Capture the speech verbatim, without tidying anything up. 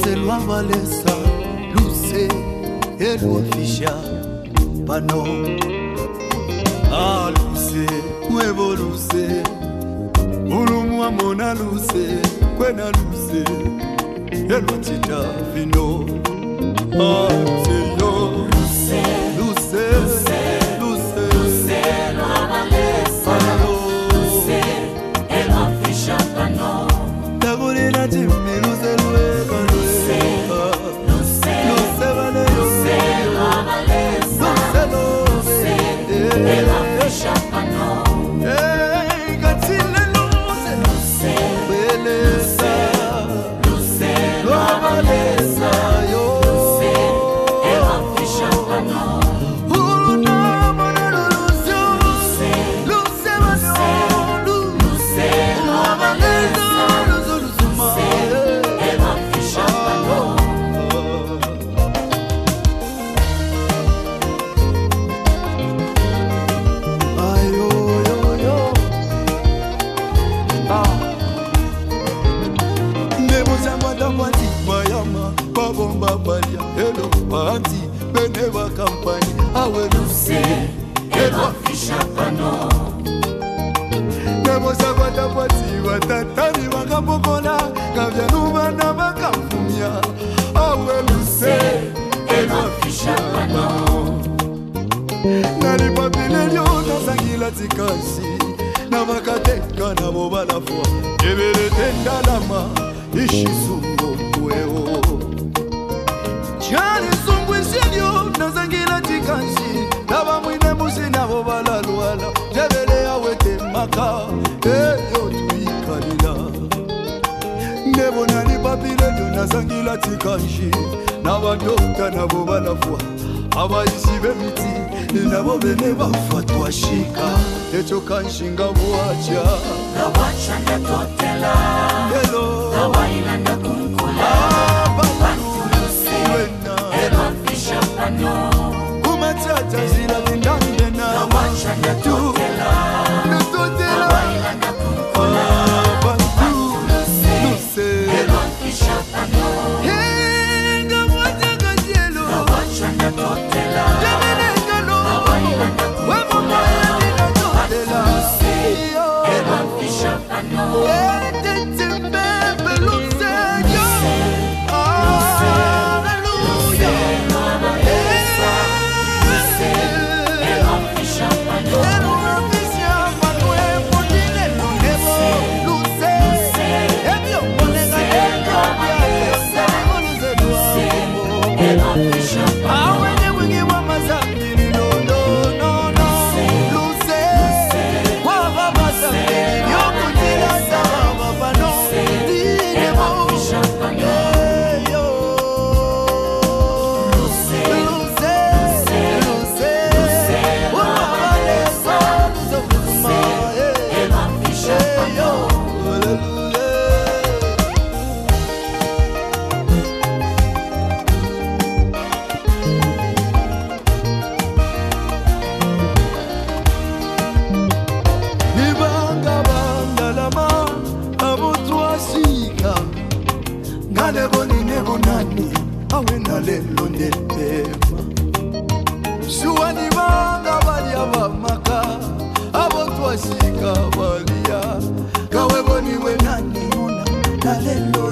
Luce lo avalesa, luce e lo fiscia pano. Ah luce, nuevo luce, ulumu amona luce, kwena luce, e lo tita fino. Ah luce yo, luce, luce, luce, luce lo avalesa, luce e lo fiscia pano. Tagore na jimmi luce lueva lueva, luce, luce vale luce lo avalesa, luce, luce e lo fiscia pano. Eh, gatile luce, luce, beleza, luce lo avalesa yo, luce e lo fiscia pano. Una mano luce, luce, luce vale luce lo avalesa. Parti, beneva campagne, awe luce, e lo fiscia pano. Nemo sabata pati, watatani wakapokola, kavya nuba na makafumia, awe luce, e lo fiscia pano. Nari papile lyo, nasangila tikashi, na wakateka na mobala fwa, ebele tenda lama, ishi sungo kweo. Chani sungwe sinyo, nazangila tikanshi, naba mwine musi nabo balaluala, jebele ya wete maka, eyo tuikalila. Nebo nani papile yo, nazangila tikanshi, naba dokta nabo balafua, aba isibe miti, nabo bene bafatwa shika, echo kanshi nga buacha. Na wacha na totela, hello, na waila na kunkula. Kumachata zila vindandena na wacha na totela, na totela, na waila na kunkula. Bantu, luce, elo fisha pano. Henga mwaja gajelo, na wacha na totela, jamene galo, na waila na kunkula. Wemo totela, elo fisha pano. Etete mbebe luce yo, Hallelujah.